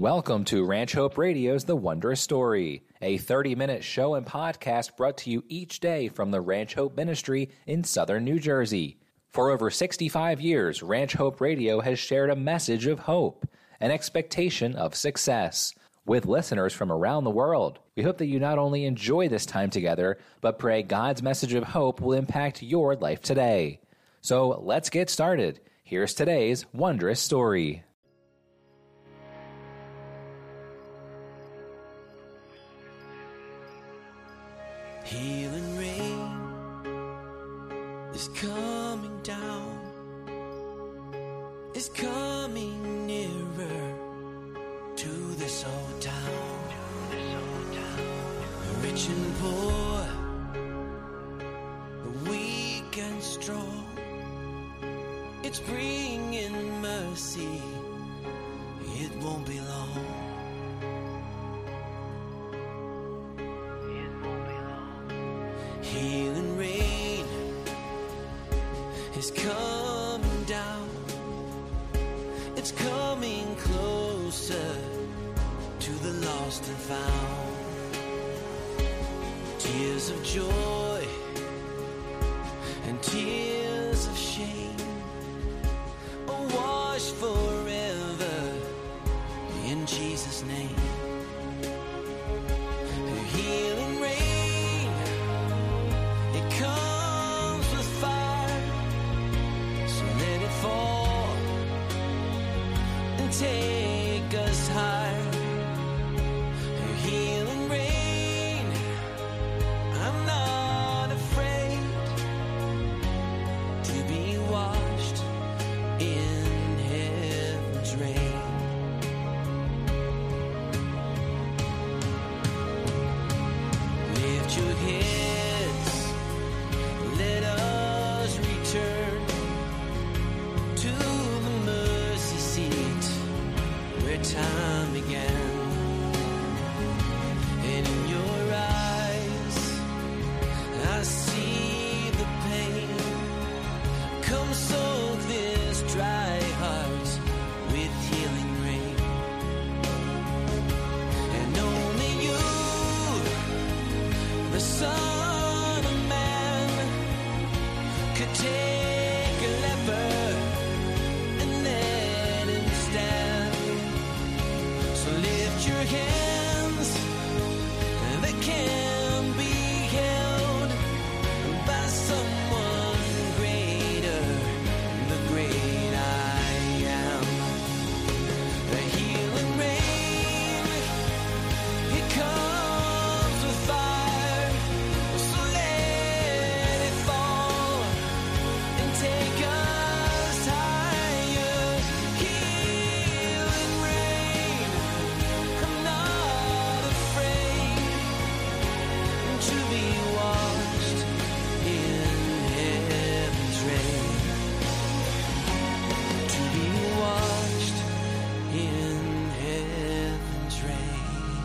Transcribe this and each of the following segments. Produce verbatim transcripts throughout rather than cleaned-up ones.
Welcome to Ranch Hope Radio's The Wondrous Story, a thirty-minute show and podcast brought to you each day from the Ranch Hope Ministry in southern New Jersey. For over sixty-five years, Ranch Hope Radio has shared a message of hope, an expectation of success, with listeners from around the world. We hope that you not only enjoy this time together, but pray God's message of hope will impact your life today. So let's get started. Here's today's Wondrous Story. Healing rain is coming down, is coming nearer to this old town, rich and poor, weak and strong. It's bringing mercy, it won't be long. Healing rain is coming down. It's coming closer to the lost and found. Tears of joy and tears of shame are washed forever in Jesus' name. Healing rain comes with fire, so let it fall and take us higher. Healing rain, I'm not afraid to be washed in heaven's rain. Lift your heads, let us return to the mercy seat where time began. And in your eyes I see the pain. Come soak this dry heart with healing rain. And only you, the Son of Man, could take a leper and let him stand. So lift your hands, they can be held by someone greater, the great I am. The healing rain, it comes with fire, so let it fall and take us higher. Healing rain, I'm not afraid to be washed in heaven's rain, to be washed in heaven's rain.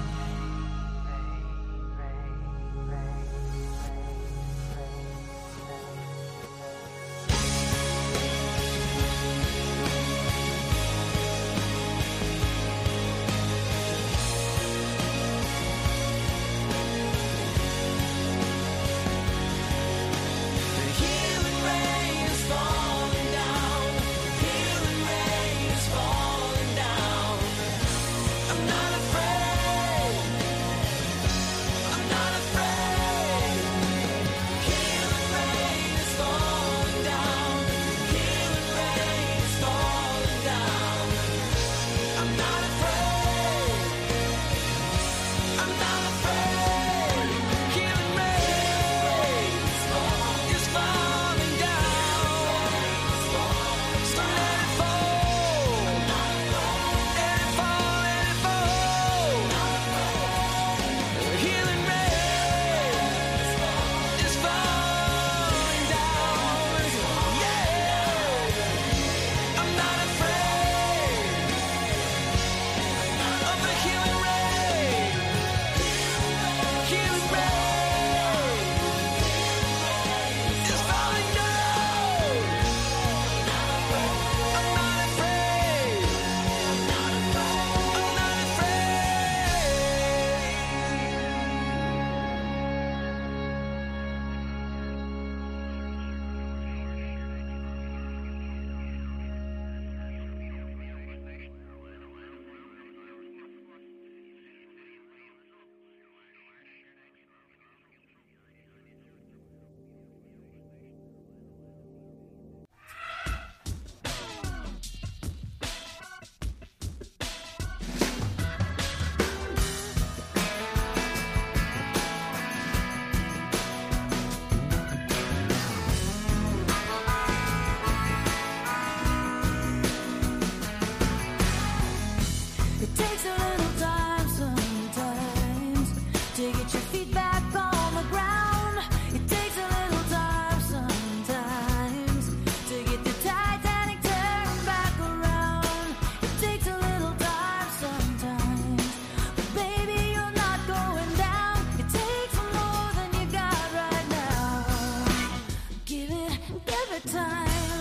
The healing rain is falling down. Healing rain is falling down. I'm not afraid. I'm not afraid. Healing rain is falling down. Healing rain is falling down. I'm not afraid. I'm not afraid. Healing rain is falling down. So let it fall. Let it fall, let it fall. takes a little time sometimes to get your feet back on the ground. It takes a little time sometimes to get the Titanic turned back around. It takes a little time sometimes, but baby, you're not going down. It takes more than you got right now. Give it, give it time.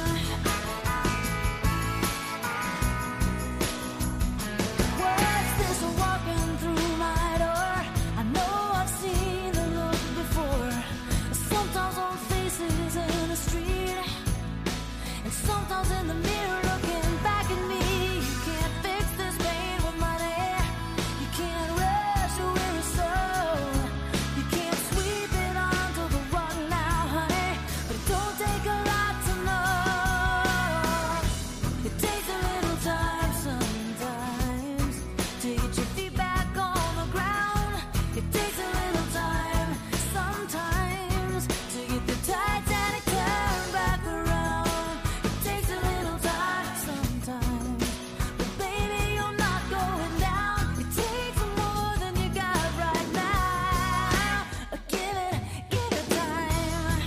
What's this walking through my door? I know I've seen the look before. Sometimes on faces in the street, and sometimes in the mirror looking back at me. You can't fix this pain with money. You can't rush a weary soul. You can't sweep it onto the rug now, honey. But it don't take a lot to know. It takes a little time sometimes to get your feet back on the ground. It takes a little time sometimes to get the Titanic turned back around. It takes a little time sometimes, but baby, you're not going down. It takes more than you got right now. Give it, give it time.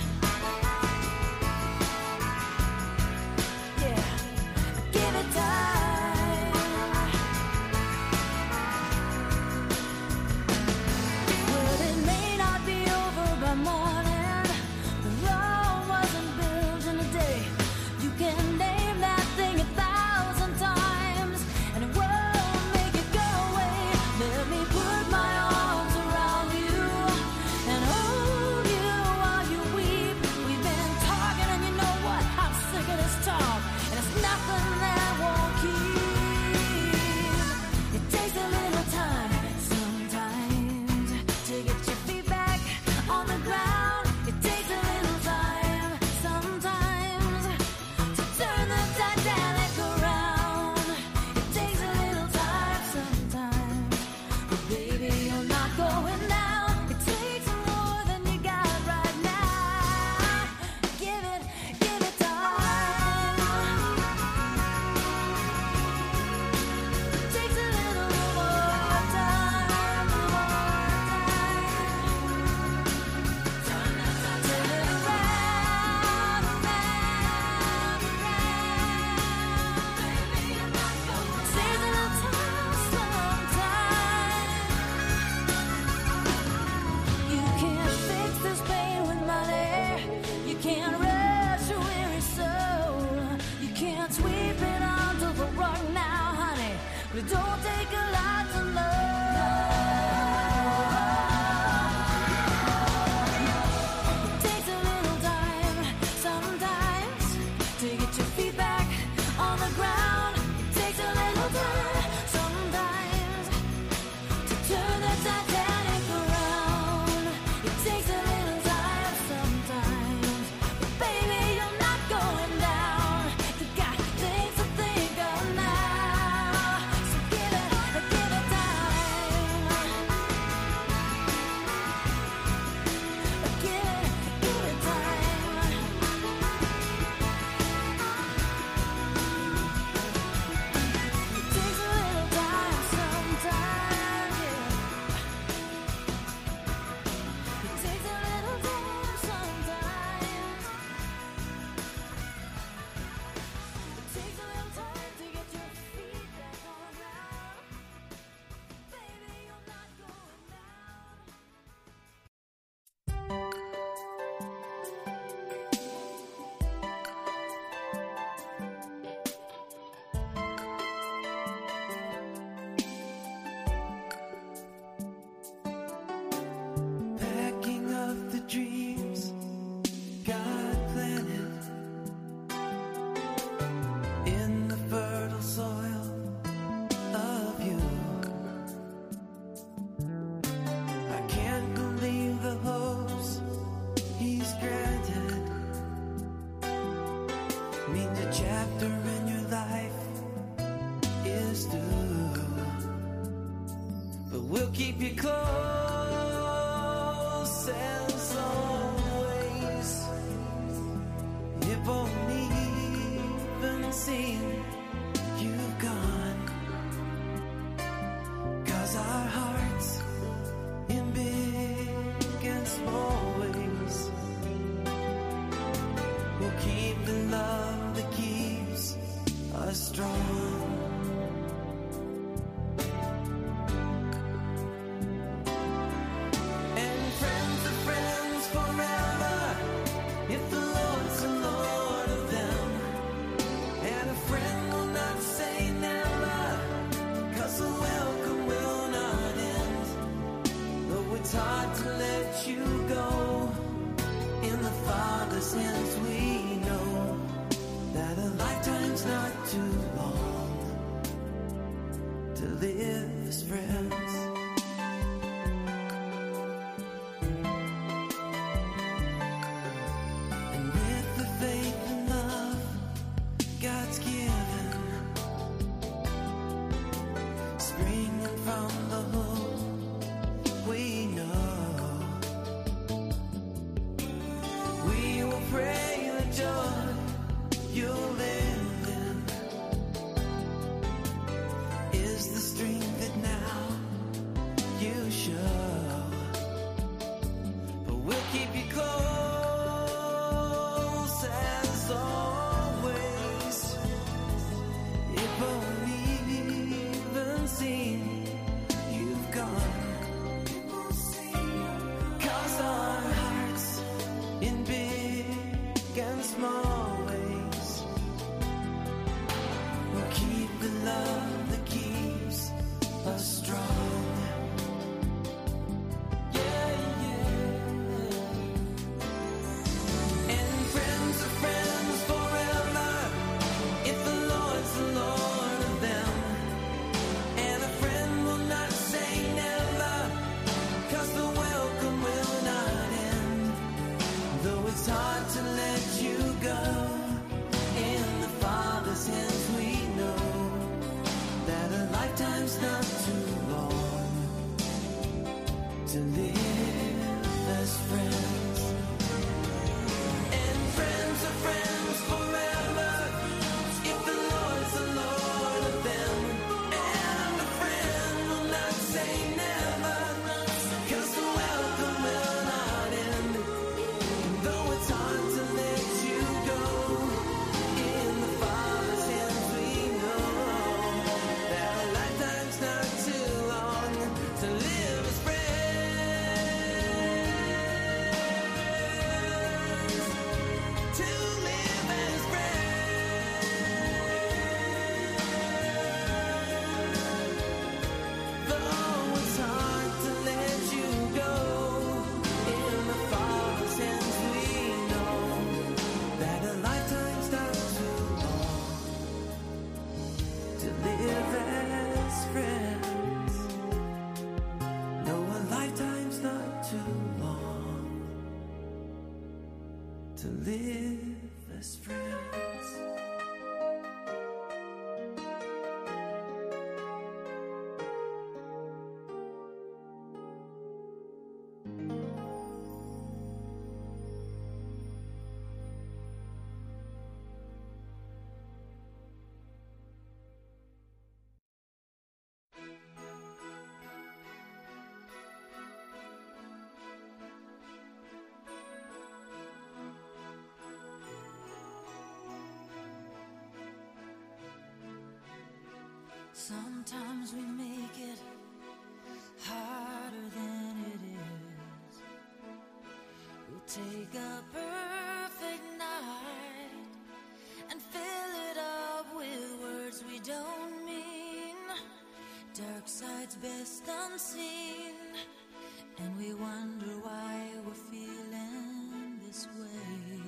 Yeah, give it time. Well, it may not be over by morning. The road wasn't built in a day. You can name that thing a thousand times, and it won't make it go away. Let me put my arms around you and hold you while you weep. We've been talking, and you know what? I'm sick of this talk, and it's nothing that won't keep. It takes a little time sometimes to get your feet back on the ground. It takes a little time sometimes to turn the Titanic around. It takes a little time sometimes, but baby, you're not going down. It takes more than you got right now. Give it, give it time. It takes a little more time, more time. Turn it around, around, around. Baby, you're not going down. Takes a little time sometimes. You can't fix this pain with money. You can't rush a weary soul. You can't sweep it onto the rug now, honey. But it don't take a lot to know. It takes a little time sometimes to get your feet back on the ground. It takes a little time sometimes to turn the Titanic around. It takes a little time sometimes, but baby, you're not going down. You got things to think of now, so give it, give it time. Give it, give it time. It takes a little time sometimes, yeah. It takes a little time sometimes. It takes a little time to get your feet back on the ground. Baby, you're not going down. Packing up the dreams God planted in the fertile soil of you. I can't believe the hopes He's granted means a chapter in your life is through. But we'll keep you close as always. If only even seeing you gone it's hard to let you go. In the Father's hands we know that a lifetime's not too long to live as friends. And with the faith and love God's given, springing from the hope we know, we will pray the joy you'll live in is the strength that now you show. But we'll keep you close as always, if only even seen you've gone. Cause our hearts in big and small ways will keep the love that keeps us strong. Yeah, yeah. And friends are friends forever if the Lord's the Lord of them. And a friend will not say never, cause the welcome will not end. Though it's hard to let you go, in the Father's hands we know that a lifetime's not too long to live as friends. And friends are friends forever if the Lord's the Lord of them. And a friend will not say never, cause the welcome will not end. Though it's hard to let you go, in the Father's hands we know that a lifetime's not too long to live as friends. To live as friends. Though it's hard to let you go, in the Father's hands we know that a lifetime's not too long to live as friends. No, a lifetime's not too long to live as friends. Sometimes we make it harder than it is. We'll take a perfect night and fill it up with words we don't mean. Dark side's best unseen, and we wonder why we're feeling this way.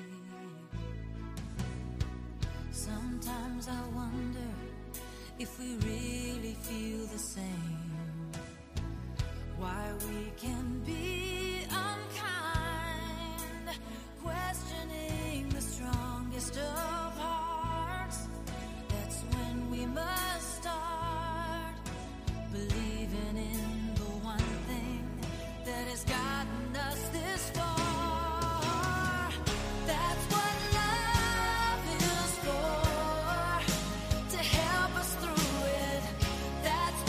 Sometimes I wonder if we really feel the same, why we can be unkind, questioning the strongest of hearts. That's when we must start believing in the one thing that has gotten us this far. That's what love is for, to help us through it. That's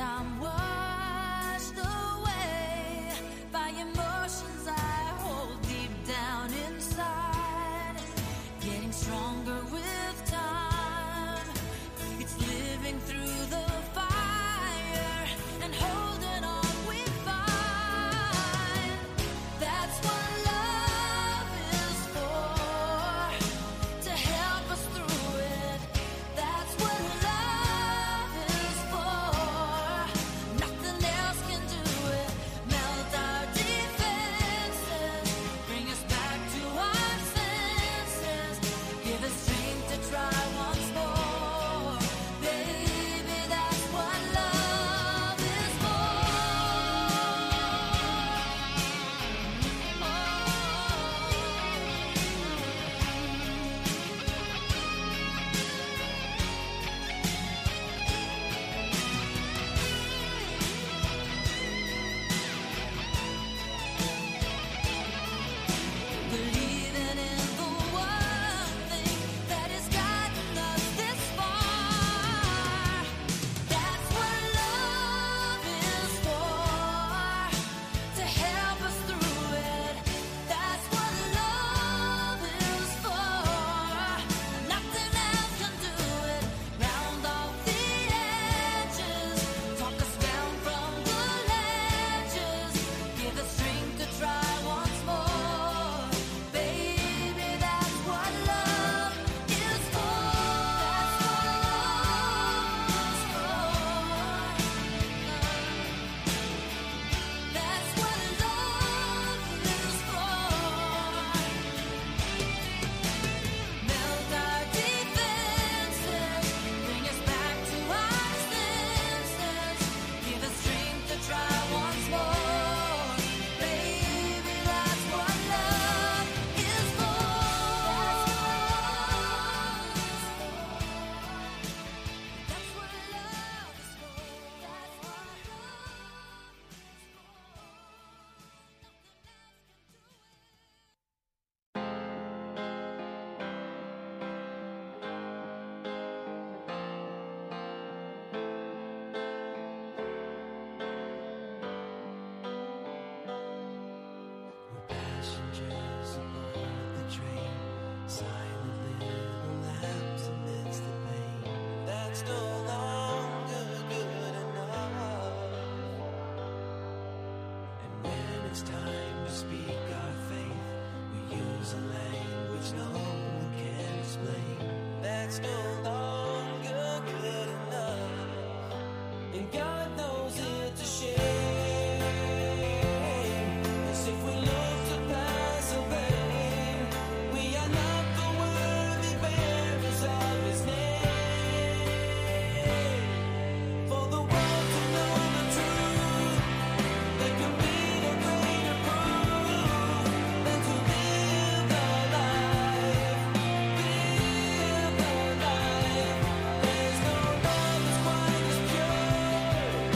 I'm washed away by emotions I hold deep down inside, getting stronger with time. It's living through the fire and holding on we find. That's what love is for, to help us through it. That's what love is for. Nothing else can do it. Melt our defenses, bring us back to our senses, give us strength to try once more. Baby, that's what love is for. Believing in the one thing that has gotten us this far. That's what love is for, to help us through it. That's what love is for. Nothing else can do it. Round off the edges, talk us down from the ledges, give us strength to try once more. Baby, that's what love is for. That's what love is for. Melt our defenses, bring us back to our senses, give us strength to try once more. Baby, that's what love is for. That's what love is for. That's what love is for. We're passengers aboard the train, silent little lambs amidst the pain. That's no longer good enough. And when it's time to speak our faith, we use a language no one can explain. That's no longer good enough. And God knows it's a shame. 'Cause if we look to pass away, we are not the worthy bearers of His name. For the world to know the truth, there can be no greater proof than to live the life, live the life. There's no love that's quite as pure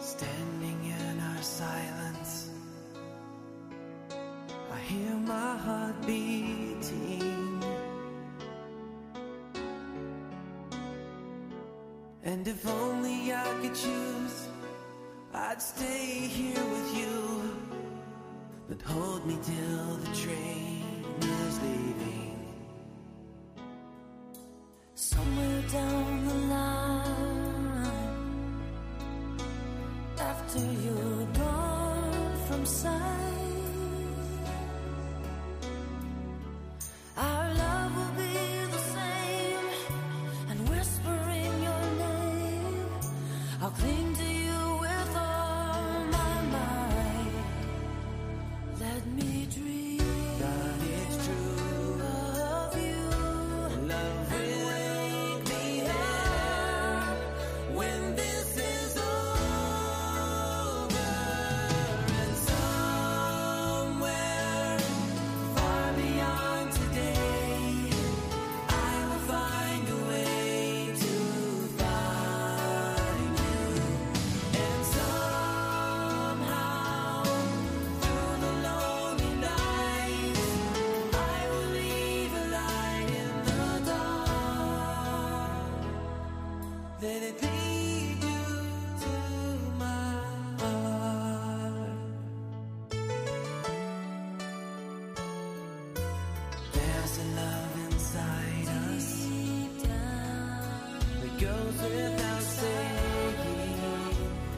Standing in our silence, I hear my heart beating. And if only I could choose, I'd stay here with you, but hold me till the train is leaving. Somewhere down the line, after you're gone from sight, our love will be the same, and whispering your name, I'll cling to you with all my might. Let me dream. God, it's true. Of you. Love will be there when this is over. And somewhere far beyond today, I will find a way to find you. And somehow through the lonely nights, I will leave a light in the dark. Let it lead you to my heart. There's a love inside us Deep down, that goes without saying,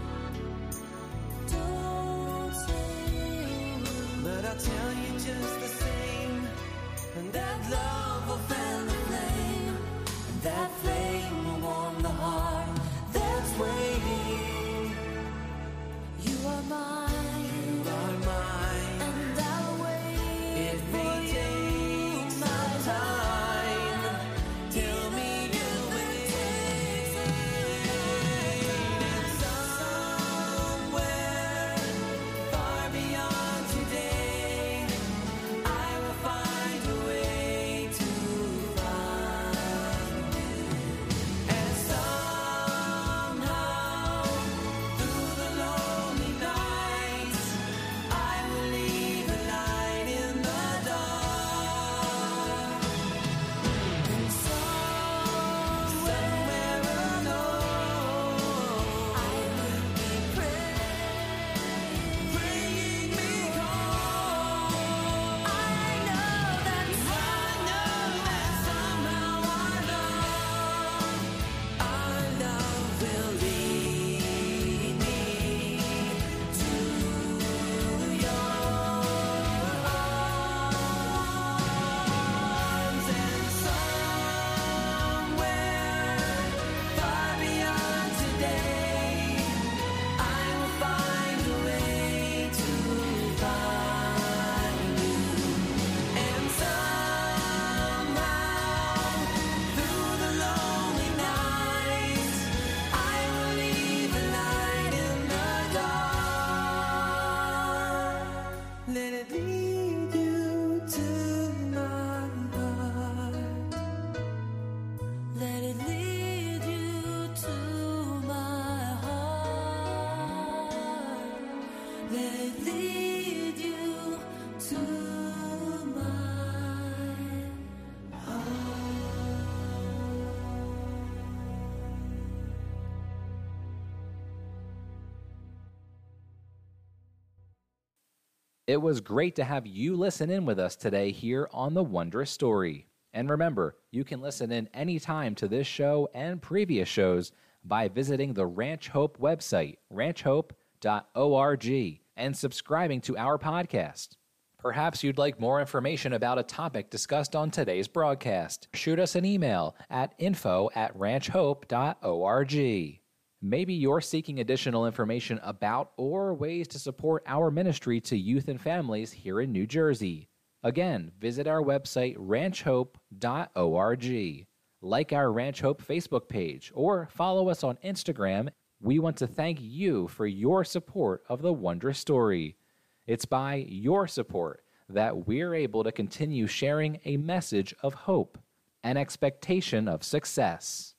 don't say but I'll tell you just the same. And that love will fan the flame, and that flame will warm the heart that's waiting. you are mine, You are mine. and I'll wait It for may you, take my some time. Tell me you will. And somewhere far beyond today, I will find a way to find you. And somehow through the lonely nights, I will leave a light in the dark. And somewhere alone, I will be praying, bringing me home. I know that I know that somehow our love, our love will lead me to your arms. And somewhere far beyond today, I will find a way to find you. And somehow through the lonely nights, I will leave a light in the dark. Let it lead you to my heart. let it lead you to my heart. Let it lead you to my It was great to have you listen in with us today here on The Wondrous Story. And remember, you can listen in anytime to this show and previous shows by visiting the Ranch Hope website, ranch hope dot org, and subscribing to our podcast. Perhaps you'd like more information about a topic discussed on today's broadcast. Shoot us an email at info at ranch hope dot org. Maybe you're seeking additional information about or ways to support our ministry to youth and families here in New Jersey. Again, visit our website, ranch hope dot org. Like our Ranch Hope Facebook page or follow us on Instagram. We want to thank you for your support of The Wondrous Story. It's by your support that we're able to continue sharing a message of hope and expectation of success.